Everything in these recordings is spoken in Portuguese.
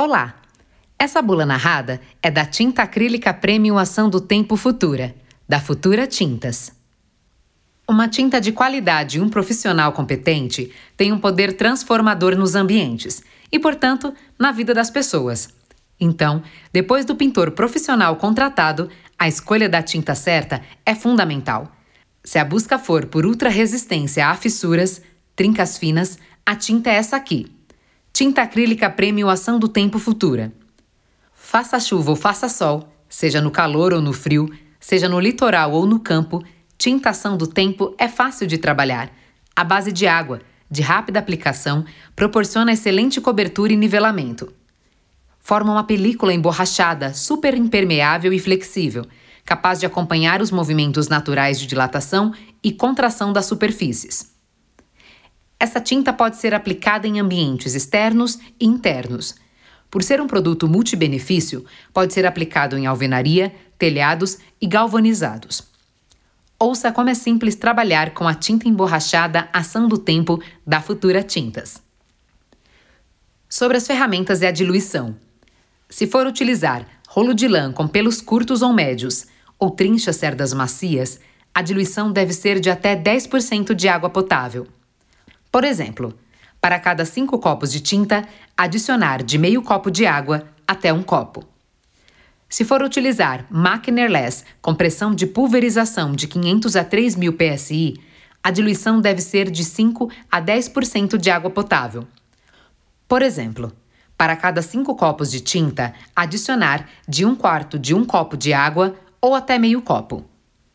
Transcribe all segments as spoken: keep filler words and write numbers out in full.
Olá! Essa bula narrada é da tinta acrílica Premium Ação do Tempo Futura, da Futura Tintas. Uma tinta de qualidade e um profissional competente tem um poder transformador nos ambientes e, portanto, na vida das pessoas. Então, depois do pintor profissional contratado, a escolha da tinta certa é fundamental. Se a busca for por ultra-resistência a fissuras, trincas finas, a tinta é essa aqui. Tinta acrílica Premium Ação do Tempo Futura. Faça chuva ou faça sol, seja no calor ou no frio, seja no litoral ou no campo, tinta Ação do Tempo é fácil de trabalhar. À base de água, de rápida aplicação, proporciona excelente cobertura e nivelamento. Forma uma película emborrachada, super impermeável e flexível, capaz de acompanhar os movimentos naturais de dilatação e contração das superfícies. Essa tinta pode ser aplicada em ambientes externos e internos. Por ser um produto multibenefício, pode ser aplicado em alvenaria, telhados e galvanizados. Ouça como é simples trabalhar com a tinta emborrachada Ação do Tempo da Futura Tintas. Sobre as ferramentas e a diluição. Se for utilizar rolo de lã com pelos curtos ou médios ou trinchas cerdas macias, a diluição deve ser de até dez por cento de água potável. Por exemplo, para cada cinco copos de tinta, adicionar de meio copo de água até um copo. Se for utilizar máquina airless com pressão de pulverização de quinhentos a três mil P S I, a diluição deve ser de cinco a dez por cento de água potável. Por exemplo, para cada cinco copos de tinta, adicionar de um quarto de um copo de água ou até meio copo.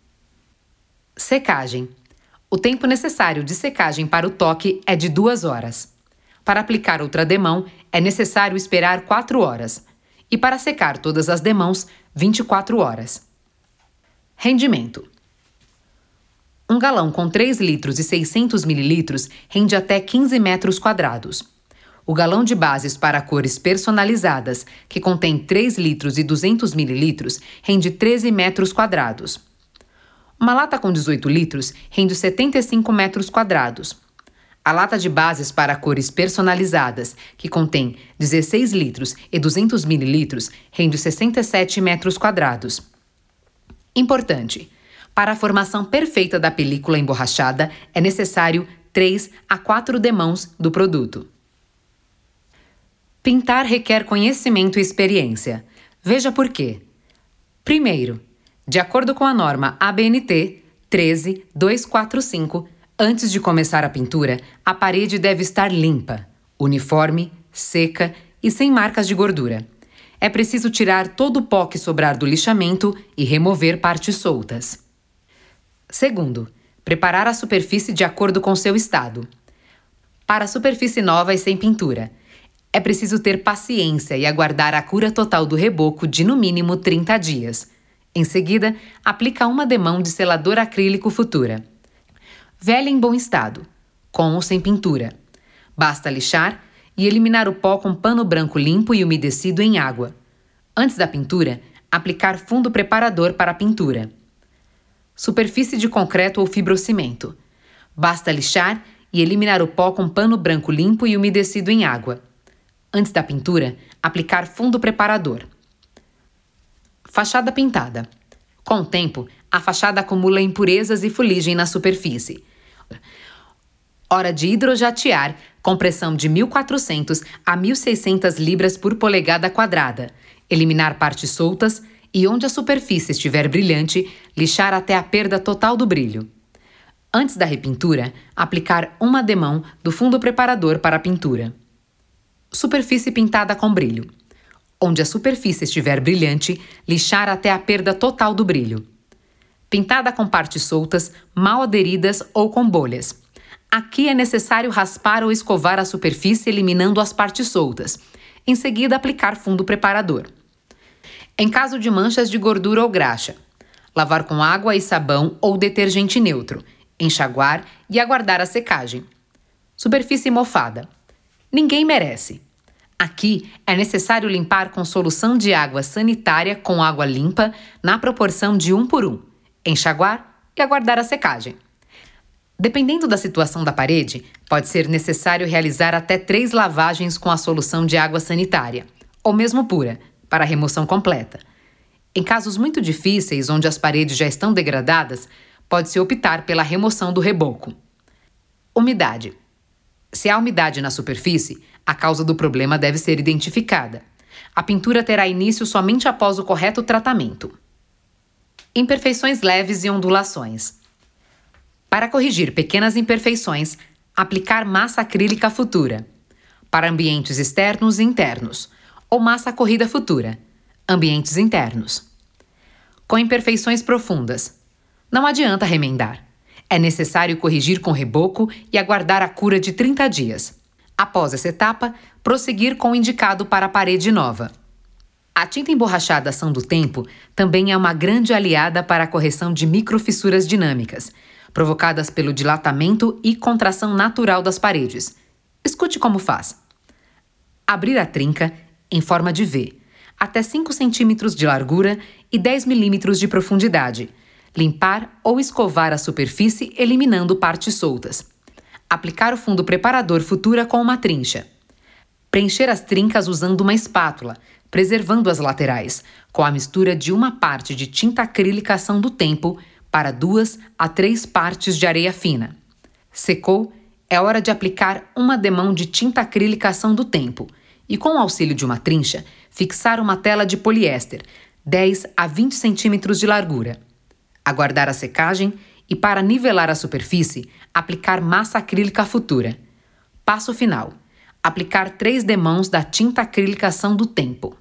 Secagem. O tempo necessário de secagem para o toque é de duas horas. Para aplicar outra demão, é necessário esperar quatro horas. E para secar todas as demãos, vinte e quatro horas. Rendimento. Um galão com três litros e seiscentos mililitros rende até quinze metros quadrados. O galão de bases para cores personalizadas, que contém três litros e duzentos mililitros, rende treze metros quadrados. Uma lata com dezoito litros rende setenta e cinco metros quadrados. A lata de bases para cores personalizadas, que contém dezesseis litros e duzentos mililitros, rende sessenta e sete metros quadrados. Importante: para a formação perfeita da película emborrachada, é necessário três a quatro demãos do produto. Pintar requer conhecimento e experiência. Veja por quê. Primeiro, de acordo com a norma A B N T treze mil duzentos e quarenta e cinco, antes de começar a pintura, a parede deve estar limpa, uniforme, seca e sem marcas de gordura. É preciso tirar todo o pó que sobrar do lixamento e remover partes soltas. Segundo, preparar a superfície de acordo com seu estado. Para a superfície nova e sem pintura, é preciso ter paciência e aguardar a cura total do reboco de no mínimo trinta dias. Em seguida, aplica uma demão de selador acrílico Futura. Velha em bom estado, com ou sem pintura. Basta lixar e eliminar o pó com pano branco limpo e umedecido em água. Antes da pintura, aplicar fundo preparador para a pintura. Superfície de concreto ou fibrocimento. Basta lixar e eliminar o pó com pano branco limpo e umedecido em água. Antes da pintura, aplicar fundo preparador. Fachada pintada. Com o tempo, a fachada acumula impurezas e fuligem na superfície. Hora de hidrojatear com pressão de mil e quatrocentas a mil e seiscentas libras por polegada quadrada. Eliminar partes soltas e, onde a superfície estiver brilhante, lixar até a perda total do brilho. Antes da repintura, aplicar uma demão do fundo preparador para a pintura. Superfície pintada com brilho. Onde a superfície estiver brilhante, lixar até a perda total do brilho. Pintada com partes soltas, mal aderidas ou com bolhas. Aqui é necessário raspar ou escovar a superfície eliminando as partes soltas. Em seguida, aplicar fundo preparador. Em caso de manchas de gordura ou graxa, lavar com água e sabão ou detergente neutro, enxaguar e aguardar a secagem. Superfície mofada. Ninguém merece. Aqui é necessário limpar com solução de água sanitária com água limpa na proporção de um por um, enxaguar e aguardar a secagem. Dependendo da situação da parede, pode ser necessário realizar até três lavagens com a solução de água sanitária, ou mesmo pura, para a remoção completa. Em casos muito difíceis, onde as paredes já estão degradadas, pode-se optar pela remoção do reboco. Umidade. Se há umidade na superfície, a causa do problema deve ser identificada. A pintura terá início somente após o correto tratamento. Imperfeições leves e ondulações. Para corrigir pequenas imperfeições, aplicar massa acrílica futura. Para ambientes externos e internos. Ou massa corrida futura. Ambientes internos. Com imperfeições profundas. Não adianta remendar. É necessário corrigir com reboco e aguardar a cura de trinta dias. Após essa etapa, prosseguir com o indicado para a parede nova. A tinta emborrachada Ação do Tempo também é uma grande aliada para a correção de microfissuras dinâmicas, provocadas pelo dilatamento e contração natural das paredes. Escute como faz. Abrir a trinca em forma de V, até cinco centímetros de largura e dez milímetros de profundidade. Limpar ou escovar a superfície eliminando partes soltas. Aplicar o fundo preparador Futura com uma trincha. Preencher as trincas usando uma espátula, preservando as laterais, com a mistura de uma parte de tinta acrílica Ação do Tempo para duas a três partes de areia fina. Secou, é hora de aplicar uma demão de tinta acrílica Ação do Tempo e, com o auxílio de uma trincha, fixar uma tela de poliéster, dez a vinte centímetros de largura. Aguardar a secagem e, para nivelar a superfície, aplicar massa acrílica Futura. Passo final. Aplicar três demãos da tinta acrílica Ação do Tempo.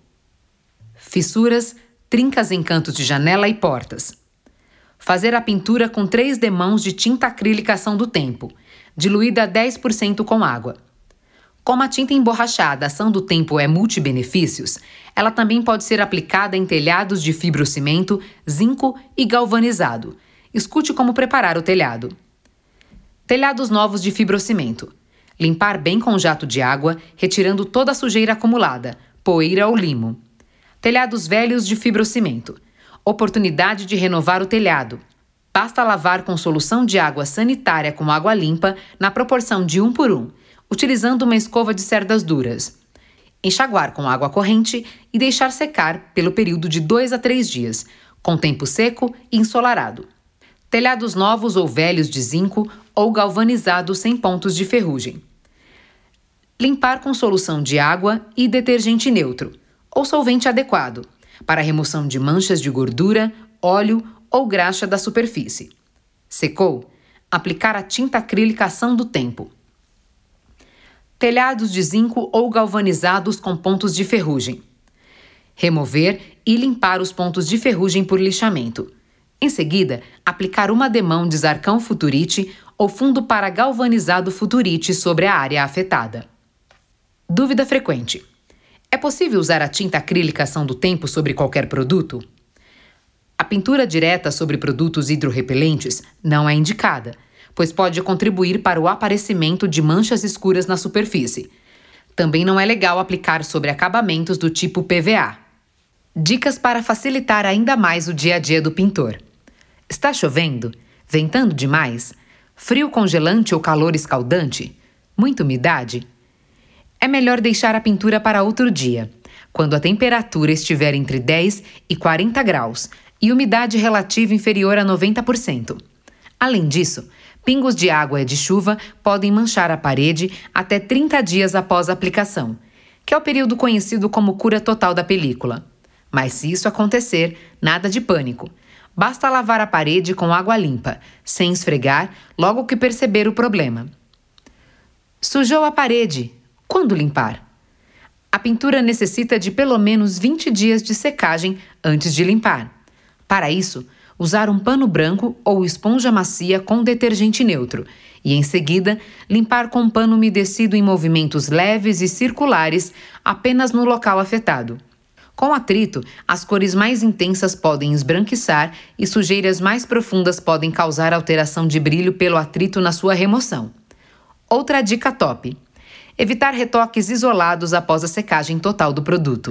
Fissuras, trincas em cantos de janela e portas. Fazer a pintura com três demãos de tinta acrílica Ação do Tempo, diluída a dez por cento com água. Como a tinta emborrachada Ação do Tempo é multibenefícios, ela também pode ser aplicada em telhados de fibrocimento, zinco e galvanizado. Escute como preparar o telhado. Telhados novos de fibrocimento. Limpar bem com jato de água, retirando toda a sujeira acumulada, poeira ou limo. Telhados velhos de fibrocimento. Oportunidade de renovar o telhado. Basta lavar com solução de água sanitária com água limpa na proporção de um por um, utilizando uma escova de cerdas duras. Enxaguar com água corrente e deixar secar pelo período de dois a três dias, com tempo seco e ensolarado. Telhados novos ou velhos de zinco ou galvanizados sem pontos de ferrugem. Limpar com solução de água e detergente neutro, ou solvente adequado, para remoção de manchas de gordura, óleo ou graxa da superfície. Secou? Aplicar a tinta acrílica Ação do Tempo. Telhados de zinco ou galvanizados com pontos de ferrugem. Remover e limpar os pontos de ferrugem por lixamento. Em seguida, aplicar uma demão de Zarcão Futurite ou fundo para galvanizado Futurite sobre a área afetada. Dúvida frequente. É possível usar a tinta acrílica Ação do Tempo sobre qualquer produto? A pintura direta sobre produtos hidrorrepelentes não é indicada, pois pode contribuir para o aparecimento de manchas escuras na superfície. Também não é legal aplicar sobre acabamentos do tipo P V A. Dicas para facilitar ainda mais o dia a dia do pintor. Está chovendo? Ventando demais? Frio congelante ou calor escaldante? Muita umidade? É melhor deixar a pintura para outro dia, quando a temperatura estiver entre dez e quarenta graus e umidade relativa inferior a noventa por cento. Além disso, pingos de água e de chuva podem manchar a parede até trinta dias após a aplicação, que é o período conhecido como cura total da película. Mas se isso acontecer, nada de pânico. Basta lavar a parede com água limpa, sem esfregar, logo que perceber o problema. Sujou a parede. Quando limpar? A pintura necessita de pelo menos vinte dias de secagem antes de limpar. Para isso, usar um pano branco ou esponja macia com detergente neutro e, em seguida, limpar com um pano umedecido em movimentos leves e circulares apenas no local afetado. Com atrito, as cores mais intensas podem esbranquiçar e sujeiras mais profundas podem causar alteração de brilho pelo atrito na sua remoção. Outra dica top: evitar retoques isolados após a secagem total do produto.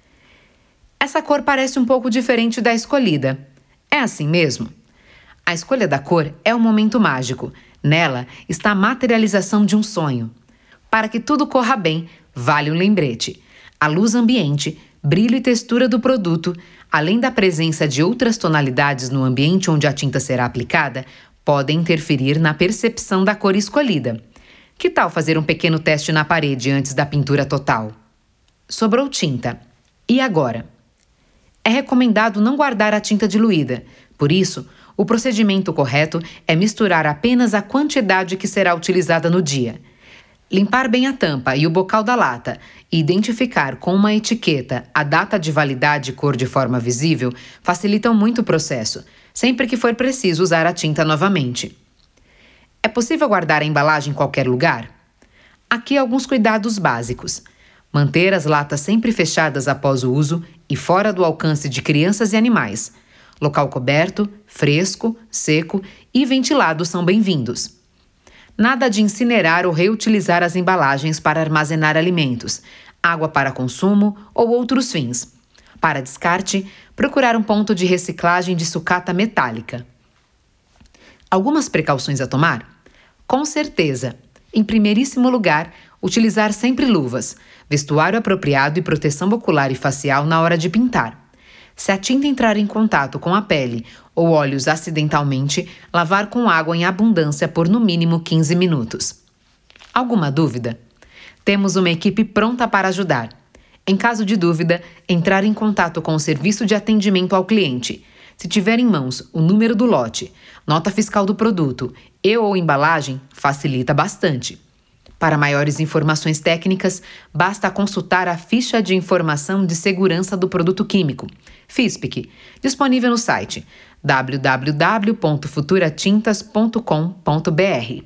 Essa cor parece um pouco diferente da escolhida. É assim mesmo? A escolha da cor é um momento mágico. Nela está a materialização de um sonho. Para que tudo corra bem, vale um lembrete. A luz ambiente, brilho e textura do produto, além da presença de outras tonalidades no ambiente onde a tinta será aplicada, podem interferir na percepção da cor escolhida. Que tal fazer um pequeno teste na parede antes da pintura total? Sobrou tinta. E agora? É recomendado não guardar a tinta diluída. Por isso, o procedimento correto é misturar apenas a quantidade que será utilizada no dia. Limpar bem a tampa e o bocal da lata e identificar com uma etiqueta a data de validade e cor de forma visível facilitam muito o processo, sempre que for preciso usar a tinta novamente. É possível guardar a embalagem em qualquer lugar? Aqui alguns cuidados básicos. Manter as latas sempre fechadas após o uso e fora do alcance de crianças e animais. Local coberto, fresco, seco e ventilado são bem-vindos. Nada de incinerar ou reutilizar as embalagens para armazenar alimentos, água para consumo ou outros fins. Para descarte, procurar um ponto de reciclagem de sucata metálica. Algumas precauções a tomar? Com certeza! Em primeiríssimo lugar, utilizar sempre luvas, vestuário apropriado e proteção ocular e facial na hora de pintar. Se a tinta entrar em contato com a pele ou olhos acidentalmente, lavar com água em abundância por no mínimo quinze minutos. Alguma dúvida? Temos uma equipe pronta para ajudar. Em caso de dúvida, entrar em contato com o serviço de atendimento ao cliente. Se tiver em mãos o número do lote, nota fiscal do produto e ou embalagem, facilita bastante. Para maiores informações técnicas, basta consultar a Ficha de Informação de Segurança do Produto Químico, FISPIC, disponível no site w w w ponto futura tintas ponto com ponto b r.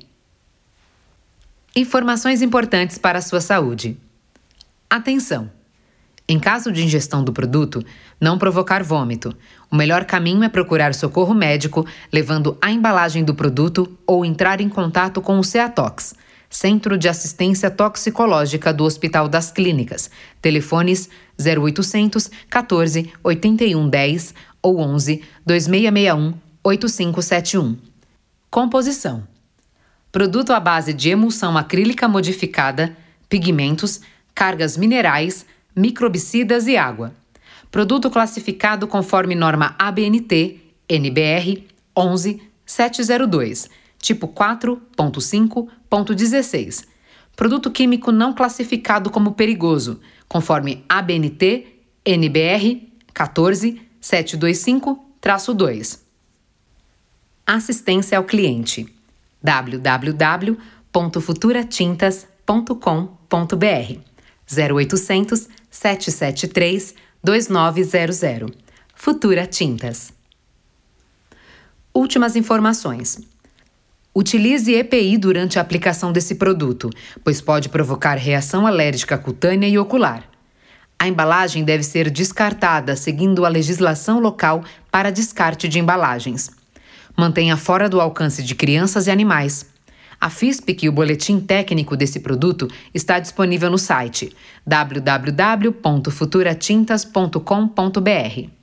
Informações importantes para a sua saúde. Atenção! Em caso de ingestão do produto, não provocar vômito. O melhor caminho é procurar socorro médico, levando a embalagem do produto ou entrar em contato com o CEATOX, Centro de Assistência Toxicológica do Hospital das Clínicas. Telefones zero oitocentos, quatorze, oitenta e um, dez ou onze, dois seis seis um, oito cinco sete um. Composição: produto à base de emulsão acrílica modificada, pigmentos, cargas minerais, microbicidas e água. Produto classificado conforme norma A B N T N B R onze mil setecentos e dois, tipo quatro ponto cinco ponto dezesseis. Produto químico não classificado como perigoso, conforme A B N T N B R quatorze mil setecentos e vinte e cinco traço dois. Assistência ao cliente: w w w ponto futura tintas ponto com ponto b r zero oitocentos, sete sete três, dois nove zero zero. Futura Tintas. Últimas informações. Utilize E P I durante a aplicação desse produto, pois pode provocar reação alérgica cutânea e ocular. A embalagem deve ser descartada seguindo a legislação local para descarte de embalagens. Mantenha fora do alcance de crianças e animais. A FISPIC e o boletim técnico desse produto está disponível no site w w w ponto futura tintas ponto com ponto b r.